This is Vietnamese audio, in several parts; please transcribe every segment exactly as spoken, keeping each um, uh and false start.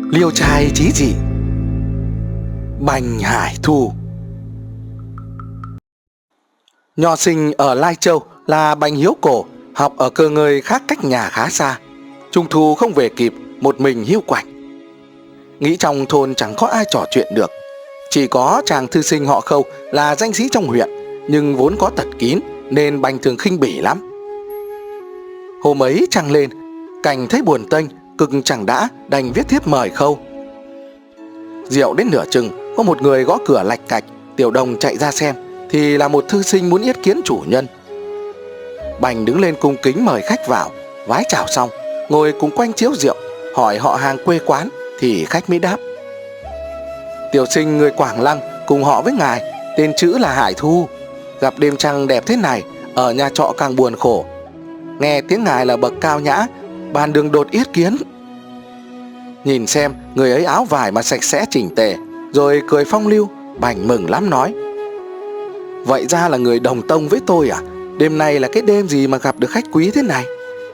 Liêu trai chí dị. Bành Hải Thu. Nho sinh ở Lai Châu là Bành Hiếu Cổ, học ở cơ ngơi khác cách nhà khá xa. Trung thu không về kịp, một mình hiu quạnh. Nghĩ trong thôn chẳng có ai trò chuyện được. Chỉ có chàng thư sinh họ Khâu là danh sĩ trong huyện, nhưng vốn có tật kín nên Bành thường khinh bỉ lắm. Hôm ấy trăng lên, Cảnh thấy buồn tênh, cực chẳng đã, đành viết thiếp mời Khâu. Rượu đến nửa chừng, có một người gõ cửa lạch cạch. Tiểu Đồng chạy ra xem thì là một thư sinh muốn yết kiến chủ nhân. Bành đứng lên cung kính mời khách vào, vái chào xong ngồi cùng quanh chiếu rượu, hỏi họ hàng quê quán thì khách mới đáp: tiểu sinh người Quảng Lăng, cùng họ với ngài, tên chữ là Hải Thu. Gặp đêm trăng đẹp thế này, ở nhà trọ càng buồn khổ. Nghe tiếng ngài là bậc cao nhã, bàn đường đột yết kiến. Nhìn xem người ấy áo vải mà sạch sẽ chỉnh tề, rồi cười phong lưu. Bành mừng lắm nói: vậy ra là người đồng tông với tôi à? Đêm nay là cái đêm gì mà gặp được khách quý thế này?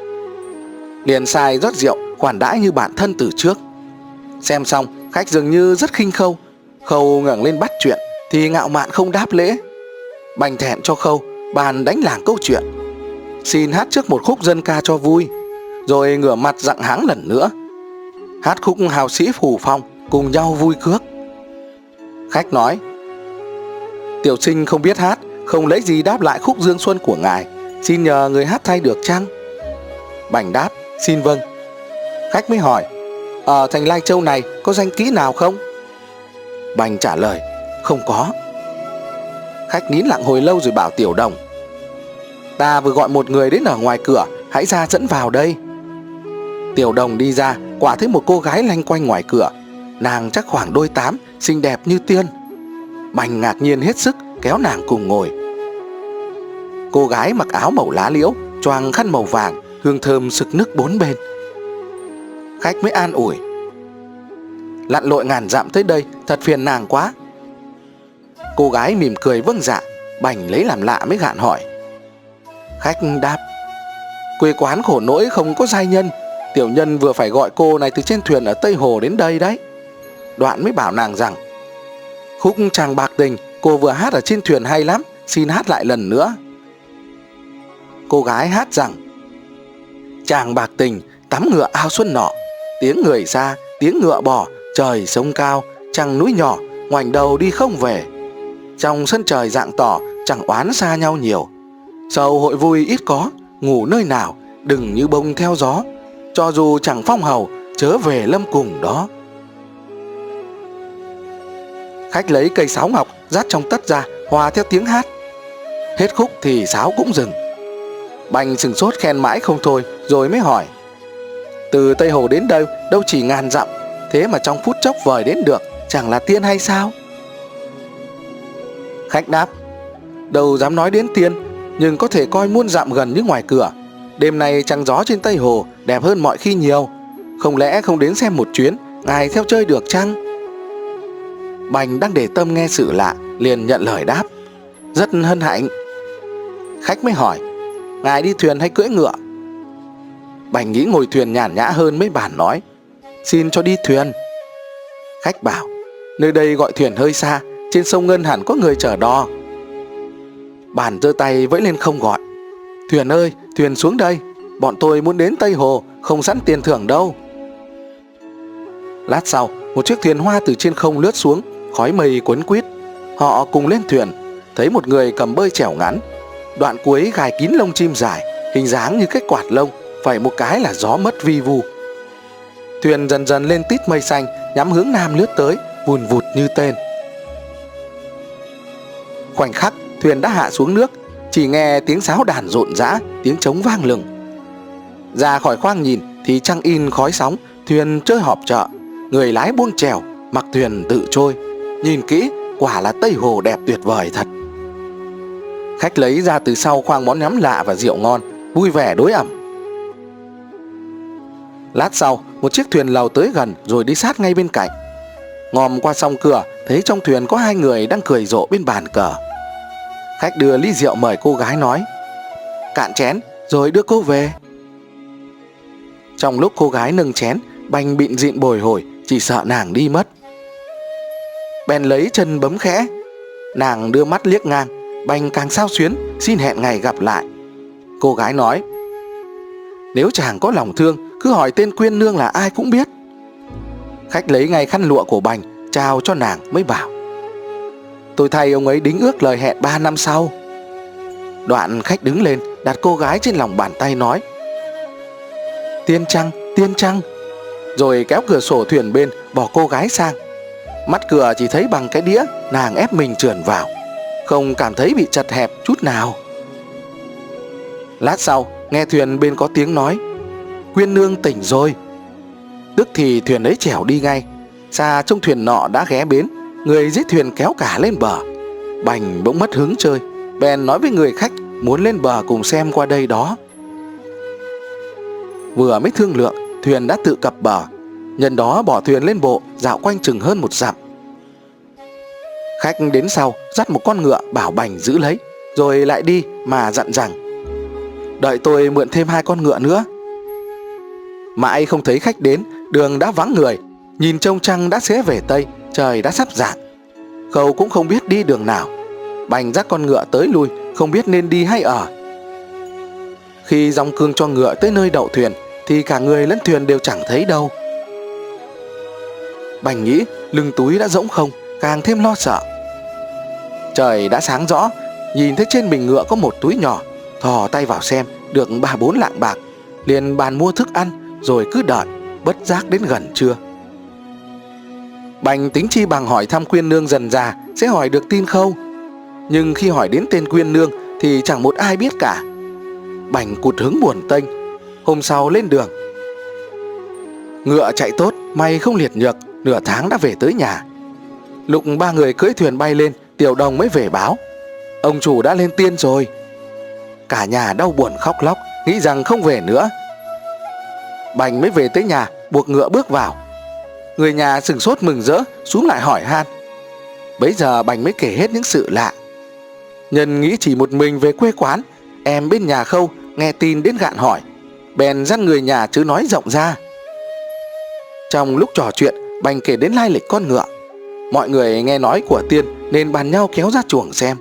Liền sai rót rượu khoản đãi như bạn thân từ trước. Xem xong khách dường như rất khinh Khâu. Khâu ngẩng lên bắt chuyện thì ngạo mạn không đáp lễ. Bành thẹn cho Khâu, bàn đánh làng câu chuyện, xin hát trước một khúc dân ca cho vui, rồi ngửa mặt dặn háng lần nữa. Hát khúc hào sĩ phủ phong, cùng nhau vui cước. Khách nói: tiểu sinh không biết hát, không lấy gì đáp lại khúc Dương Xuân của ngài, xin nhờ người hát thay được chăng? Bành đáp: xin vâng. Khách mới hỏi: ở thành Lai Châu này có danh kỹ nào không? Bành trả lời: không có. Khách nín lặng hồi lâu rồi bảo Tiểu Đồng: ta vừa gọi một người đến ở ngoài cửa, hãy ra dẫn vào đây. Tiểu Đồng đi ra, quả thấy một cô gái lanh quanh ngoài cửa. Nàng chắc khoảng đôi tám, xinh đẹp như tiên. Bành ngạc nhiên hết sức, kéo nàng cùng ngồi. Cô gái mặc áo màu lá liễu, choàng khăn màu vàng, hương thơm sực nức bốn bên. Khách mới an ủi: lặn lội ngàn dặm tới đây, thật phiền nàng quá. Cô gái mỉm cười vâng dạ. Bành lấy làm lạ mới gạn hỏi. Khách đáp: quê quán khổ nỗi không có giai nhân, tiểu nhân vừa phải gọi cô này từ trên thuyền ở Tây Hồ đến đây đấy. Đoạn mới bảo nàng rằng: khúc Chàng Bạc Tình cô vừa hát ở trên thuyền hay lắm, xin hát lại lần nữa. Cô gái hát rằng: chàng bạc tình tắm ngựa ao xuân nọ, tiếng người xa tiếng ngựa bỏ, trời sông cao trăng núi nhỏ, ngoảnh đầu đi không về. Trong sân trời rạng tỏ, chẳng oán xa nhau nhiều. Sầu hội vui ít có, ngủ nơi nào, đừng như bông theo gió. Cho dù chẳng phong hầu, chớ về lâm cùng đó. Khách lấy cây sáo ngọc dát trong tất ra, hòa theo tiếng hát. Hết khúc thì sáo cũng dừng. Bành sừng sốt khen mãi không thôi, rồi mới hỏi: từ Tây Hồ đến đây đâu chỉ ngàn dặm, thế mà trong phút chốc vời đến được, chẳng là tiên hay sao? Khách đáp: đâu dám nói đến tiên, nhưng có thể coi muôn dặm gần như ngoài cửa. Đêm nay trăng gió trên Tây Hồ đẹp hơn mọi khi nhiều. Không lẽ không đến xem một chuyến, ngài theo chơi được chăng? Bành đang để tâm nghe sự lạ, liền nhận lời đáp: rất hân hạnh. Khách mới hỏi: ngài đi thuyền hay cưỡi ngựa? Bành nghĩ ngồi thuyền nhàn nhã hơn, mấy bàn nói: xin cho đi thuyền. Khách bảo: nơi đây gọi thuyền hơi xa, trên sông Ngân hẳn có người chở đò. Bàn giơ tay vẫy lên không gọi: thuyền ơi, thuyền xuống đây, bọn tôi muốn đến Tây Hồ, không sẵn tiền thưởng đâu. Lát sau, một chiếc thuyền hoa từ trên không lướt xuống, khói mây cuốn quýt. Họ cùng lên thuyền, thấy một người cầm bơi chèo ngắn, đoạn cuối gài kín lông chim dài, hình dáng như cái quạt lông, phẩy một cái là gió mất vi vu. Thuyền dần dần lên tít mây xanh, nhắm hướng nam lướt tới, vùn vụt như tên. Khoảnh khắc thuyền đã hạ xuống nước, chỉ nghe tiếng sáo đàn rộn rã, tiếng trống vang lừng. Ra khỏi khoang nhìn thì trăng in khói sóng, thuyền chơi họp chợ, người lái buông chèo, mặc thuyền tự trôi. Nhìn kỹ, quả là Tây Hồ đẹp tuyệt vời thật. Khách lấy ra từ sau khoang món nhắm lạ và rượu ngon, vui vẻ đối ẩm. Lát sau, một chiếc thuyền lầu tới gần rồi đi sát ngay bên cạnh. Ngòm qua song cửa, thấy trong thuyền có hai người đang cười rộ bên bàn cờ. Khách đưa ly rượu mời cô gái, nói: cạn chén rồi đưa cô về. Trong lúc cô gái nâng chén, Bành bịn dịn bồi hồi, chỉ sợ nàng đi mất. Bèn lấy chân bấm khẽ. Nàng đưa mắt liếc ngang. Bành càng xao xuyến, xin hẹn ngày gặp lại. Cô gái nói: nếu chàng có lòng thương, cứ hỏi tên Quyên nương là ai cũng biết. Khách lấy ngay khăn lụa của Bành, trao cho nàng mới bảo: tôi thay ông ấy đính ước lời hẹn ba năm sau. Đoạn khách đứng lên, đặt cô gái trên lòng bàn tay nói: tiên trăng, tiên trăng. Rồi kéo cửa sổ thuyền bên, bỏ cô gái sang. Mắt cửa chỉ thấy bằng cái đĩa, nàng ép mình trườn vào, không cảm thấy bị chật hẹp chút nào. Lát sau nghe thuyền bên có tiếng nói: Quyên nương tỉnh rồi. Tức thì thuyền ấy chèo đi ngay. Xa trông thuyền nọ đã ghé bến, người dưới thuyền kéo cả lên bờ. Bành bỗng mất hứng chơi, bèn nói với người khách muốn lên bờ cùng xem qua đây đó. Vừa mới thương lượng, thuyền đã tự cập bờ. Nhân đó bỏ thuyền lên bộ, dạo quanh chừng hơn một dặm. Khách đến sau dắt một con ngựa bảo Bành giữ lấy, rồi lại đi mà dặn rằng: đợi tôi mượn thêm hai con ngựa nữa. Mãi không thấy khách đến, đường đã vắng người. Nhìn trông trăng đã xế về tây, trời đã sắp rạng. Khâu cũng không biết đi đường nào. Bành dắt con ngựa tới lui, không biết nên đi hay ở. Khi dòng cương cho ngựa tới nơi đậu thuyền, thì cả người lẫn thuyền đều chẳng thấy đâu. Bành nghĩ lưng túi đã rỗng không, càng thêm lo sợ. Trời đã sáng rõ, nhìn thấy trên mình ngựa có một túi nhỏ. Thò tay vào xem, được ba bốn lạng bạc. Liền bàn mua thức ăn, rồi cứ đợi. Bất giác đến gần trưa. Bành tính chi bằng hỏi thăm Quyên nương dần già sẽ hỏi được tin Khâu. Nhưng khi hỏi đến tên Quyên nương thì chẳng một ai biết cả. Bành cụt hứng buồn tênh. Hôm sau lên đường. Ngựa chạy tốt, may không liệt nhược, nửa tháng đã về tới nhà. Lúc ba người cưỡi thuyền bay lên, Tiểu Đồng mới về báo: ông chủ đã lên tiên rồi. Cả nhà đau buồn khóc lóc, nghĩ rằng không về nữa. Bành mới về tới nhà, buộc ngựa bước vào. Người nhà sửng sốt mừng rỡ, xúm lại hỏi han. Bấy giờ Bành mới kể hết những sự lạ. Nhân nghĩ chỉ một mình về quê quán, em bên nhà Khâu nghe tin đến gạn hỏi, bèn dắt người nhà chứ nói rộng ra. Trong lúc trò chuyện, Bành kể đến lai lịch con ngựa. Mọi người nghe nói của tiên nên bàn nhau kéo ra chuồng xem.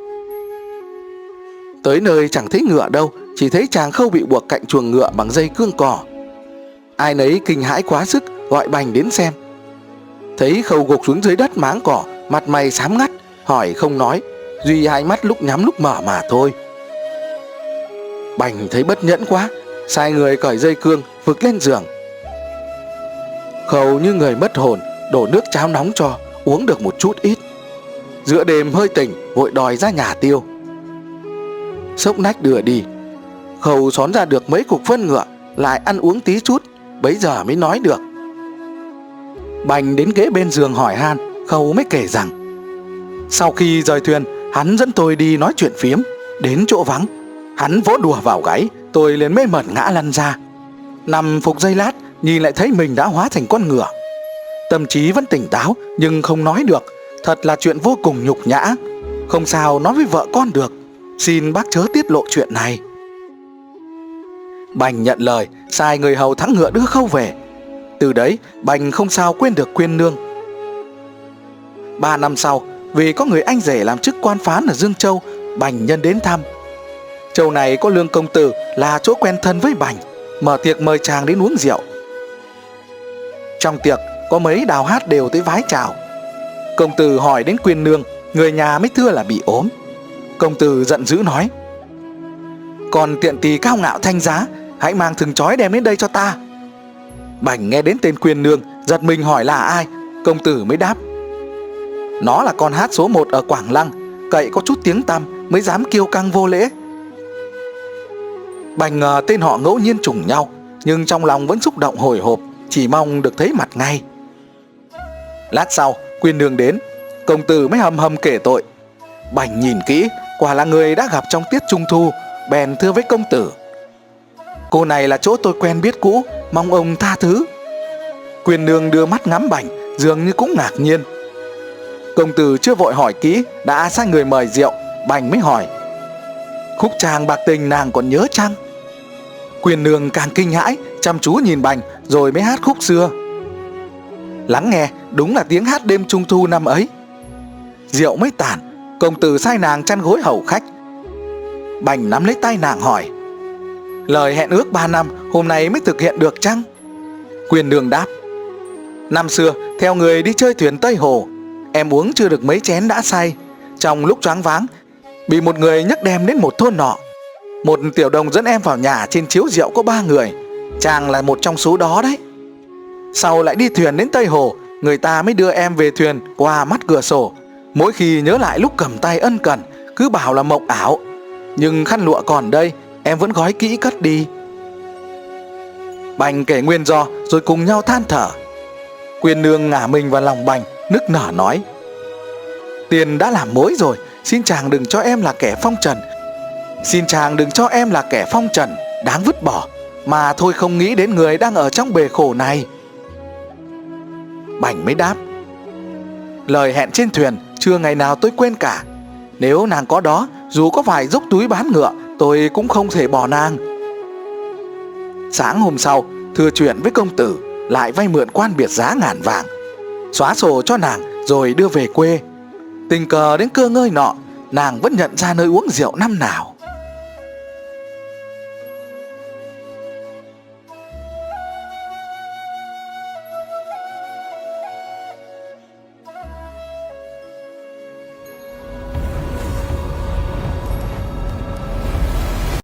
Tới nơi chẳng thấy ngựa đâu, chỉ thấy chàng Khâu bị buộc cạnh chuồng ngựa bằng dây cương cỏ. Ai nấy kinh hãi quá sức, gọi Bành đến xem. Thấy Khâu gục xuống dưới đất máng cỏ, mặt mày xám ngắt, hỏi không nói, duy hai mắt lúc nhắm lúc mở mà thôi. Bành thấy bất nhẫn quá, sai người cởi dây cương vực lên giường. Khâu như người mất hồn, đổ nước cháo nóng cho, uống được một chút ít. Giữa đêm hơi tỉnh, vội đòi ra nhà tiêu. Sốc nách đưa đi. Khâu xón ra được mấy cục phân ngựa, lại ăn uống tí chút, bấy giờ mới nói được. Bành đến ghế bên giường hỏi han, Khâu mới kể rằng: sau khi rời thuyền, hắn dẫn tôi đi nói chuyện phiếm. Đến chỗ vắng, hắn vỗ đùa vào gáy, tôi liền mê mẩn ngã lăn ra. Nằm phục giây lát, nhìn lại thấy mình đã hóa thành con ngựa. Tâm trí vẫn tỉnh táo, nhưng không nói được. Thật là chuyện vô cùng nhục nhã. Không sao nói với vợ con được. Xin bác chớ tiết lộ chuyện này. Bành nhận lời, sai người hầu thắng ngựa đưa Khâu về. Từ đấy Bành không sao quên được Quyên nương. Ba năm sau, vì có người anh rể làm chức quan phán ở Dương Châu, Bành nhân đến thăm. Châu này có Lương công tử là chỗ quen thân với Bành, mở tiệc mời chàng đến uống rượu. Trong tiệc có mấy đào hát đều tới vái chào. Công tử hỏi đến Quyên nương, người nhà mới thưa là bị ốm. Công tử giận dữ nói: còn tiện tỳ cao ngạo thanh giá, hãy mang thừng trói đem đến đây cho ta. Bành nghe đến tên Quyên nương, giật mình hỏi là ai. Công tử mới đáp: nó là con hát số một ở Quảng Lăng, cậy có chút tiếng tăm mới dám kiêu căng vô lễ. Bành ngờ tên họ ngẫu nhiên trùng nhau, nhưng trong lòng vẫn xúc động hồi hộp, chỉ mong được thấy mặt ngay. Lát sau Quyên nương đến, công tử mới hầm hầm kể tội. Bành nhìn kỹ, quả là người đã gặp trong tiết trung thu, bèn thưa với công tử: cô này là chỗ tôi quen biết cũ, mong ông tha thứ. Quyên nương đưa mắt ngắm Bành, dường như cũng ngạc nhiên. Công tử chưa vội hỏi kỹ, đã sai người mời rượu. Bành mới hỏi: khúc chàng bạc tình nàng còn nhớ chăng? Quyên nương càng kinh hãi, chăm chú nhìn Bành, rồi mới hát khúc xưa. Lắng nghe, đúng là tiếng hát đêm trung thu năm ấy. Rượu mới tàn, công tử sai nàng chăn gối hầu khách. Bành nắm lấy tay nàng hỏi: lời hẹn ước ba năm hôm nay mới thực hiện được chăng? Quyên nương đáp: năm xưa theo người đi chơi thuyền Tây Hồ, em uống chưa được mấy chén đã say. Trong lúc choáng váng, bị một người nhấc đem đến một thôn nọ. Một tiểu đồng dẫn em vào nhà, trên chiếu rượu có ba người, chàng là một trong số đó đấy. Sau lại đi thuyền đến Tây Hồ, người ta mới đưa em về thuyền qua mắt cửa sổ. Mỗi khi nhớ lại lúc cầm tay ân cần, cứ bảo là mộng ảo. Nhưng khăn lụa còn đây, em vẫn gói kỹ cất đi. Bành kể nguyên do rồi cùng nhau than thở. Quyên nương ngả mình vào lòng Bành, nức nở nói: tiền đã làm mối rồi, xin chàng đừng cho em là kẻ phong trần. Xin chàng đừng cho em là kẻ phong trần, đáng vứt bỏ. Mà thôi không nghĩ đến người đang ở trong bể khổ này. Bành mới đáp: lời hẹn trên thuyền chưa ngày nào tôi quên cả. Nếu nàng có đó, dù có phải dốc túi bán ngựa, tôi cũng không thể bỏ nàng. Sáng hôm sau, thừa chuyện với công tử, lại vay mượn quan biệt giá ngàn vàng, xóa sổ cho nàng rồi đưa về quê. Tình cờ đến cơ ngơi nọ, nàng vẫn nhận ra nơi uống rượu năm nào.